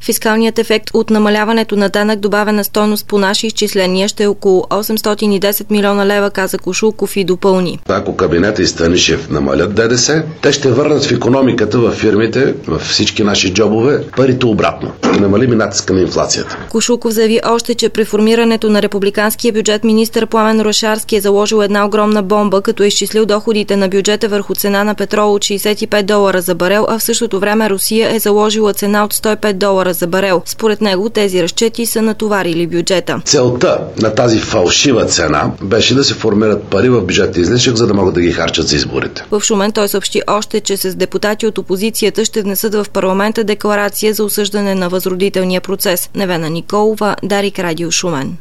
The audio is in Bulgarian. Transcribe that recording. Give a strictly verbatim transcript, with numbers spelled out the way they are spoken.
Фискалният ефект от намаляването на данък добавена стойност по наши изчисления ще е около осемстотин и десет милиона лева, каза Кошулков и допълни. Ако кабинета и Станишев намалят ДДС, те ще върнат в икономиката, в фирмите, в всички наши джобове, парите обратно. Ще намалим и натиска на инфлацията. Кошулков заяви още, че при формирането на републиканския бюджет министър Пламен Орешарски е заложил една огромна бомба, като е изчислил доходите на бюджета върху цена на петрол от шейсет и пет долара за барел, а в същото време Русия е заложила цена от сто и пет долара за барел. Според него тези разчети са натоварили бюджета. Целта на тази фалшива цена беше да се формират пари в бюджетния излишък, за да могат да ги харчат за изборите. В Шумен той съобщи още, че с депутати от опозицията ще внесат в парламента декларация за осъждане на възродителния процес. Невена Николова, Дарик, Радио Шумен.